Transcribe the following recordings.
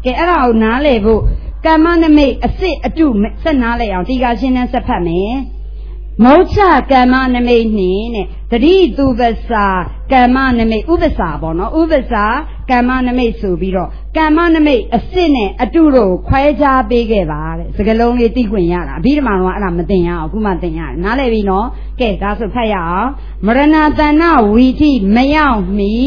ကဲအဲ့ဒါကိုနားလေဖို့ကမ္မနမိတ်အစစ်အတုဆက်နားလေအောင်ဒီကရှင်းနဲ့ဆက်ဖတ်မယ်မောချကမ္မနမိတ်နှင့်တဲ့တတိသူပ္ပစာကမ္မနမိတ်ဥပ္ပစာပေါ့နော်ဥပ္ပစာကမ္မနမိတ်ဆိုပြီးတော့ကမ္မနမိတ်အစစ်နဲ့အတုတို့ခွဲခြားပေးခဲ့ပါတဲ့စကားလုံးလေးသိခွင့်ရတာအဘိဓမ္မာတော့အဲ့ဒါမသိရအောင်အခုမှသိရတယ်နားလည်ပြီနော်ကဲဒါဆိုဖတ်ရအောင်မရဏတဏဝီထိမရောက်မီ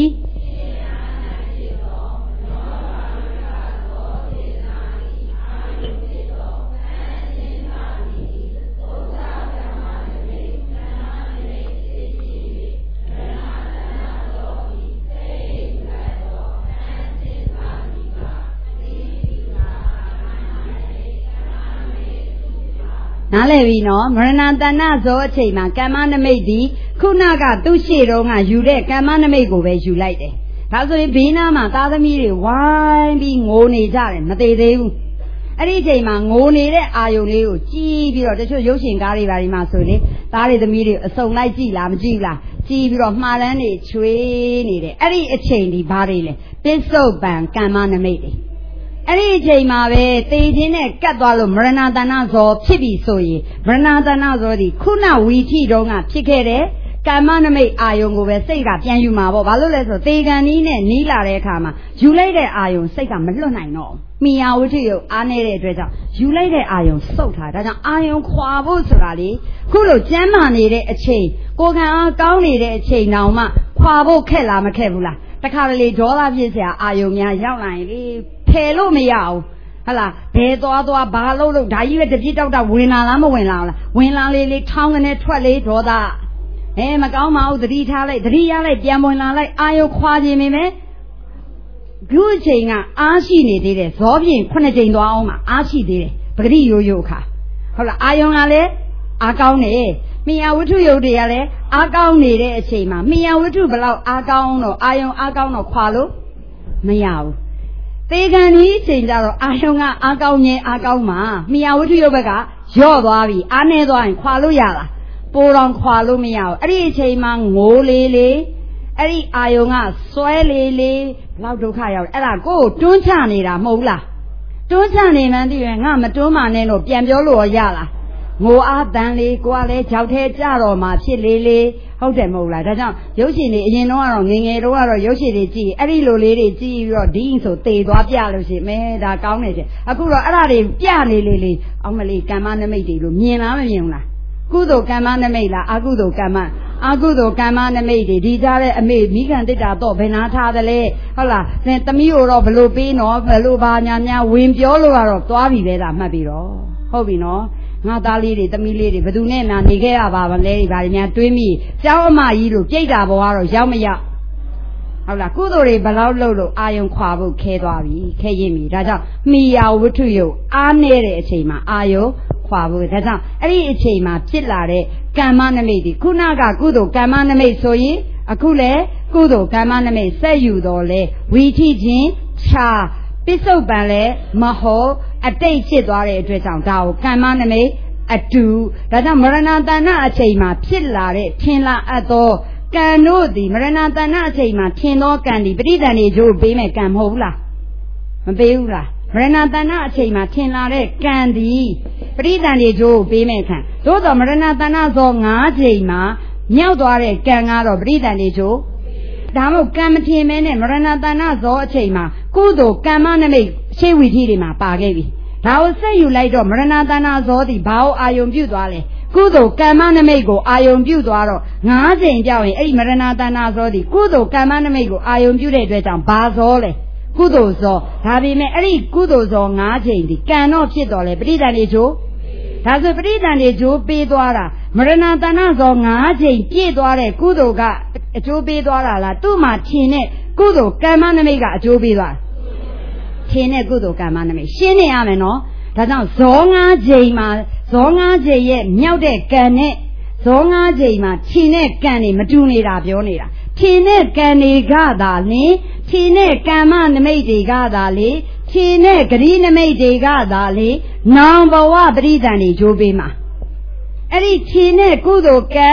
နားလည်ပြီနော်မရဏတဏဇောအချိန်မှာကမ္မနမိတ်ဒီခုနကသူ့ရှေ့တုန်းကယူတဲ့ကမ္မနမိတ်ကိုပဲယူလိုက်တယ်ဒါဆိုရင်ဘေးနားမှာသားသမီးတွေဝိုင်းပြီးငိုနေကြတယ်မသေးသေးဘူးအဲ့ဒီအချိန်မှာငိုနေတဲ့အာယုံလေးကိုကြည့်ပြီးတော့တချို့ရုပ်ရှင်ကားတွေပါဒီမှာဆိုလေသားတွေသမီးတွေအစုံလိုက်ကြည့်လားမကြည့်လားကြည့်ပြီးတော့မှားတန်းနေချွေးနေတယ်အဲ့ဒီအချိန်ဒီဘာတွေလဲပစ္စုပန်ကမ္မနမိတ်တွေအဲ့ဒီအချိန်မှာပဲသေခြင်းနဲ့ကတ်သွားလို့မရဏတဏဇောဖြစ်ပြီဆိုရင်မရဏတဏဇောဒီခုနဝီထိတုန်းကဖြစ်ခဲ့တဲ့ကမ္မနမိတ်အာယုံကိုပဲစိတ်ကပြန်ယူမှာပေါ့ဘာလို့လဲဆိုသေကံနီးနဲ့နီးလာတဲ့အခါမှာယူလိုက်တဲ့အာယုံစိတ်ကမလွတ်နိုင်တော့မိယာဝိထုယုတ်အားနေတဲ့အတွက်ကြောင့်ယူလိုက်တဲ့အာယုံစုပ်ထားဒါကြောင့်အာယုံခွာဖို့ဆိုတာလေခုလိုကျမ်းမာနေတဲ့အချိန်ကိုယ်ခံအားကောင်းနေတဲ့အချိန်တောင်မှခွာဖို့ခက်လားမခက်ဘူးလားတခါတလေဒေါသဖြစ်เสียအာယုံများရောက်လာရင်လေဖယ်လို့မရဘူးဟလာဘယ်သွားဘာလို့ဒါကြီးပဲတပြစ်တောက်ဝင်လာလားမဝင်လာဘူးလားဝင်လာလေထောင်းကနေထွက်လေဒေါသမကောင်းပါဘူးသတိထားလိုက်သတိရလိုက်ပြန်ဝင်လာလိုက်အာယုခွာခြင်းပဲခုအချိန်ကအားရှိနေသေးတယ်ဇောပြင်9ချိန်သွားအောင်မှာအားရှိသေးတယ်ပဂတိရိုးခါဟုတ်လားအာယုံကလည်းအားကောင်းနေမိယာဝတ္ထုယုတ်တွေကလည်းအားကောင်းနေတဲ့အချိန်မှာမိယာဝတ္ထုဘလောက်အားကောင်းတော့အာယုံအားကောင်းတော့ခွာလို့မရဘူးသေကံကြီးအချိန်ကြတော့အာယုံကအားကောင်းခြင်းအားကောင်းမှာမိယာဝတ္ထုယုတ်ဘက်ကယော့သွားပြီအားနေသွားရင်ခွာလို့ရလားပိုးတော်ခွာလို့မရဘူးအဲ့ဒီအချိန်မှာငိုလေအဲ့ဒီအာယုံကစွဲလေဘလောက်ဒုက္ခရောက်လဲအဲ့ဒါကိုယ်တွန်းချနေတာမဟုတ်လားတွန်းချနေမှန်းသိရင်ငါမတွန်းမှနဲ့တော့ပြန်ပြောလို့ရလားငိုအားတန်လေကိုကလည်းကြောက်သေးကြတော့မှဖြစ်လေဟုတ်တယ်မဟုတ်လားဒါကြောင့်ရုပ်ရှင်တွေအရင်တော့ကတော့ငယ်တော့ကတော့ရုပ်ရှင်တွေကြည့်အဲ့ဒီလိုလေးတွေကြည့်ပြီးတော့ဒီဆိုသေသွားပြလို့ရှိမဲဒါကောင်းနေတယ်အခုတော့အဲ့ဒါတွေပြနေလေအောင်မလေးကမ္မနမိတ်တွေလို့မြင်လားမမြင်ဘူးလားကုသိုလ်ကမ္မနမိတ်လားအကုသိုလ်ကမ္မနမိတ်တွေဒီကြတဲ့အမေမိခံတိတ္တာတော့ဘယ်နာထားသလဲဟုတ်လားသင်သမီးကိုတော့ဘလို့ပေးနော်ဘလို့ဘာညာများဝင်ပြောလို့ကတော့သွားပြီပဲဒါမှတ်ပြီးတော့ဟုတ်ပြီနော်ငါသားလေးတွေသမီးလေးတွေဘယ်သူနဲ့နာနေခဲ့ရပါမလဲဒီဘာတွေများတွေးမိကျောင်းအမကြီးလို့ပြိတ္တာဘောကတော့ရောက်မရောက်ဟုတ်လားကုသိုလ်တွေဘလောက်လုပ်လို့အာယုံခွာဖို့ခဲသွားပြီခဲရင်ပြီဒါကြောင့်မိယာဝတ္ထုယုတ်အားနေတဲ့အချိန်မှာအာယုံခွာဖို့ဒါကြောင့်အဲ့ဒီအချိန်မှာဖြစ်လာတဲ့ကမ္မနမိတ်ဒီခုနကကုသိုလ်ကမ္မနမိတ်ဆိုရင်အခုလေကုသိုလ်ကမ္မနမိတ်ဆက်ယူတော်လဲဝီထိခြင်းခြာပစ္စုပန်လဲမဟုတ်အတိတ်ဖြစ်သွားတဲ့အတွက်ကြောင့်ဒါကိုကမ္မနမိတ်အတူဒါကြောင့်မရဏတဏအချိန်မှာဖြစ်လာတဲ့ထင်လာအပ်သောကံတို့သည်မရဏတဏအချိန်မှာထင်သောကံသည်ပဋိသန္ဓေကျိုးပေးမဲ့ကံမဟုတ်ဘူးလားမပေးဘူးလားမရဏတဏအချိန်မှာထင်လာတဲ့ကံသည်ပဋိသန္ဓေကျိုးပေးမဲ့ခံသို့တော်မရဏတဏဇော9ချိန်မှာမြောက်သွားတဲ့ကံကတော့ပဋိသန္ဓေကျိုးဒါမို့ကံမထင်မဲနဲ့မရဏတဏဇောအချိန်မှာကုသိုလ်ကမ္မနမိတ်ရှေးဝီထိတွေမှာပါခဲ့ပြီဒါကိုဆက်ယူလိုက်တော့မရဏတဏဇောသည်ဘာကိုအာယုံပြုသွားလဲကုသိုလ်ကမ္မနမိတ်ကိုအာယုံပြုသွားတော့9ချိန်ကြောက်ရင်အဲ့ဒီမရဏတဏဇောသည်ကုသိုလ်ကမ္မနမိတ်ကိုအာယုံပြုတဲ့အတွက်ကြောင့်ဘာဇောလဲကုသိုလ်ဇောဒါပေမဲ့အဲ့ဒီကုသိုလ်ဇော9ချိန်ဒီကံတော့ဖြစ်တော်လဲပဋိသန္ဓေကျိုးဒါဆိုပဋိသန္ဓေကျိုးပေးသွားတာမရဏတဏဇော9ချိန်ပြည့်သွားတဲ့ကုသိုလ်ကအကျိုးပေးသွားတာလားသူ့မှာထင်တဲ့ကုသိုလ်ကမ္မနမိတ်ကအကျိုးပေးသွားထင်တဲ့ကုသိုလ်ကမ္မနမိတ်ရှင်းနေရမယ်နော်ဒါကြောင့်ဇော9ချိန်မှာဇော9ချိန်ရဲ့မြောက်တဲ့ကံနဲ့ဇော9ချိန်မှာထင်တဲ့ကံတွေမတူနေတာပြောနေတာထင်တဲ့ကံတွေကသာလင်ထင်တဲ့ကမ္မနမိတ်တွေကသာလေထင်တဲ့ဂရိနမိတ်တွေကသာလေနောင်ဘဝပရိသန္တိကျိုးပေးမှာအဲ့ဒီထင်တဲ့ကုသိုလ်ကံ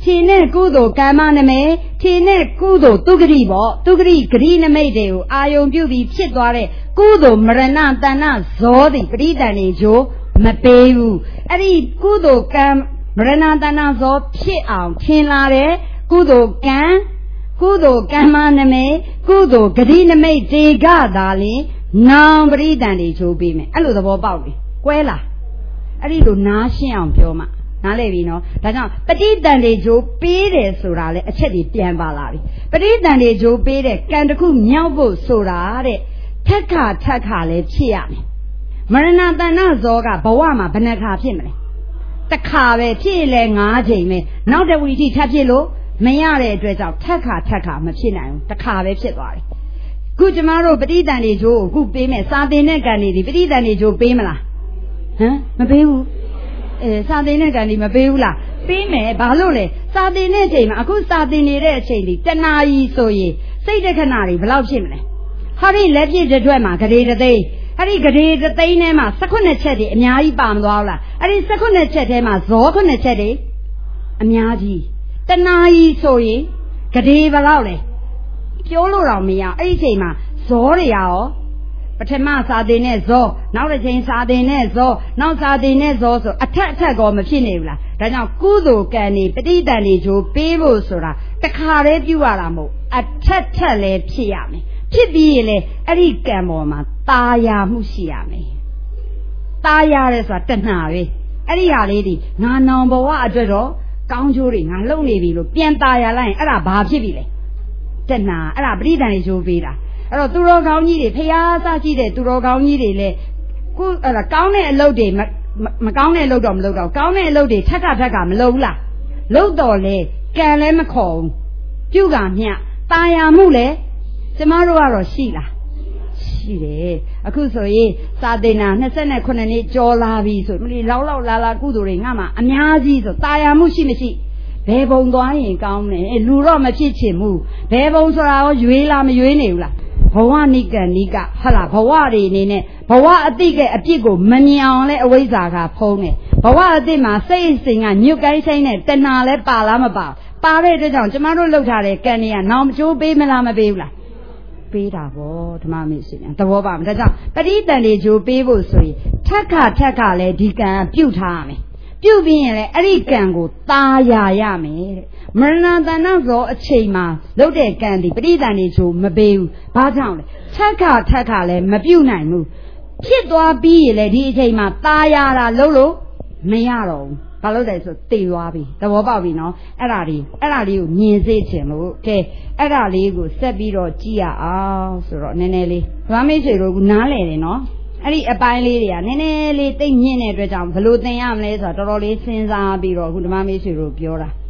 ခြေနဲ့ကုသိုလ်ကမ္မနမိတ်ခြေနဲ့ကုသိုလ်သူဂတိပေါ့သူဂတိဂတိနမိတ်တွေကိုအာယုံပြုပြီးဖြစ်သွားတဲ့ကုသိုလ်မရဏတဏဇောတိပရိသန္တိဂျိုမပေးဘူးအဲ့ဒီကုသိုလ်ကံမရဏတဏဇောဖြစ်အောင်ထင်လာတဲ့ကုသိုလ်ကံကုသိုလ်ကမ္မနမိတ်ကုသိုလ်ဂတိနမိတ်တေကသာလင်နောင်ပရိသန္တိဂျိုပေးမယ်အဲ့လိုသဘောပေါက်ပြီကွဲလားအဲ့ဒီလိုနားရှင်းအောင်ပြောမှနားလည်ပြီနော်ဒါကြောင့်ပဋိသန္ဓေဂျိုးပေးတယ်ဆိုတာလေအချက်ကြီးပြန်ပါလာပြီပဋိသန္ဓေဂျိုးပေးတဲ့ကံတစ်ခုမြောက်ဖို့ဆိုတာတဲ့ထက်ခါလည်းဖြစ်ရမယ်မရဏတဏဇောကဘဝမှာဘယ်နှခါဖြစ်မလဲတစ်ခါပဲဖြစ်လေ9ချိန်ပဲနောက်တစ်ဝီထိထပ်ဖြစ်လို့မရတဲ့အတွက်ကြောင့်ထက်ခါမဖြစ်နိုင်ဘူးတစ်ခါပဲဖြစ်သွားတယ်ခုကျမတို့ပဋိသန္ဓေဂျိုးကိုခုပေးမယ်စာသင်တဲ့ကံတွေဒီပဋိသန္ဓေဂျိုးပေးမလားဟမ်မပေးဘူးစာသင်တဲ့ကံဒီမပေးဘူးလားပေးမယ်ဘာလို့လဲစာသင်တဲ့အချိန်မှာအခုစာသင်နေတဲ့အချိန်ဒီတဏှာကြီးဆိုရင်စိတ်တခဏတွေဘယ်လောက်ဖြစ်မလဲဟာဒီလက်ပြည့်တစ်ထွက်မှာဂရေတသိန်းအဲ့ဒီဂရေတသိန်းထဲမှာ18ချက်တွေအများကြီးပါမသွားဘူးလားအဲ့ဒီ18ချက်ထဲမှာဇော9ချက်တွေအများကြီးတဏှာကြီးဆိုရင်ဂရေဘယ်လောက်လဲပြောလို့တော့မရအဲ့ဒီအချိန်မှာဇောတွေရောပထမစာသင်နဲ့ဇောနောက်တစ်ချိန်စာသင်နဲ့ဇောနောက်စာသင်နဲ့ဇောဆိုအထက်ကောမဖြစ်နေဘူးလားဒါကြောင့်ကုသိုလ်ကံနေပဋိသန္ဓေဂျိုးပေးဖို့ဆိုတာတခါတည်းပြုရတာမဟုတ်အထက်လည်းဖြစ်ရမယ်ဖြစ်ပြီးရင်လေအဲ့ဒီကံပေါ်မှာตาယာမှုရှိရမယ်ตาယာရဲဆိုတာတဏှာပဲအဲ့ဒီဟာလေးဒီငါနောင်ဘဝအတွက်တော့ကောင်းကျိုးတွေငါလုပ်နေပြီလို့ပြန်ตาယာလိုက်ရင်အဲ့ဒါဘာဖြစ်ပြီလဲတဏှာအဲ့ဒါပဋိသန္ဓေဂျိုးပေးတာအဲ့တော့သူတော်ကောင်းကြီးတွေဖျားစားကြည့်တဲ့သူတော်ကောင်းကြီးတွေလည်းကိုအဲ့ဒါကောင်းတဲ့အလုပ်တွေမကောင်းတဲ့အလုပ်တော့မလုပ်တော့ကောင်းတဲ့အလုပ်တွေထက်ကမလုပ်ဘူးလားလုပ်တော့လေကံလည်းမခေါ်ဘူးပြုကမျှตาယာမှုလည်းကျမတို့ကတော့ရှိလားရှိတယ်အခုဆိုရင်စာသင်တာ29နှစ်ကျော်လာပြီဆိုမလီလောက်လာကုသိုလ်တွေငါမှအများကြီးဆိုตาယာမှုရှိမရှိဘယ်ဘုံသွားရင်ကောင်းလဲလူတော့မဖြစ်ချင်ဘူးဘယ်ဘုံဆိုတာရောရွေးလားမရွေးနေဘူးလားဘဝနိကနိကဟာလားဘဝတွေအနေနဲ့ဘဝအတိကအပြစ်ကိုမမြင်အောင်လဲအဝိဇ္ဇာကဖုံးတယ်ဘဝအတိမှာစိတ်အစဉ်ကညွတ်ကိုင်းဆိုင်နဲ့တဏှာလဲပါလားမပါတဲ့အတွက်ကြောင့်ကျမတို့လှုပ်ထားတဲ့ကံတွေကနောင်ကျိုးပေးမလားမပေးဘူးလားပေးတာဗောဓမ္မမိတ်ဆွေများသဘောပါမလားဒါကြောင့်ပဋိသန္ဓေဂျိုးပေးဖို့ဆိုရင်ထက်ကလဲဒီကံပြုတ်ထားရမယ်ပြုတ်ပြီးရင်လေအဲ့ဒီကံကိုตาယာရမယ်တဲ့မရဏတဏဇောအချိန်မှာလုပ်တဲ့ကံဒီပဋိသန္ဓေဂျိုးမပေးဘူးဘာကြောင့်လဲထက်ကလည်းမပြုတ်နိုင်ဘူးဖြစ်သွားပြီးရင်လေဒီအချိန်မှာตาယာတာလုပ်လို့မရတော့ဘူးဘာလို့လဲဆိုတည်သွားပြီသဘောပေါက်ပြီနော်အဲ့ဒါလေးကိုမြင်စေချင်လို့ကဲအဲ့ဒါလေးကိုဆက်ပြီးတော့ကြည့်ရအောင်ဆိုတော့နည်းနည်းလေးဓမ္မမိတ်ဆွေတို့ကနားလည်တယ်နော်အဲ့ဒီအပိုင်းလေးတွေကနည်းနည်းလေးသိမြင့်တဲ့အတွက်ကြောင့်ဘယ်လိုသင်ရမလဲဆိုတော့တော်တော်လေးစဉ်းစားပြီးတော့အခုဓမ္မမိတ်ဆွေတို့ပြောတာ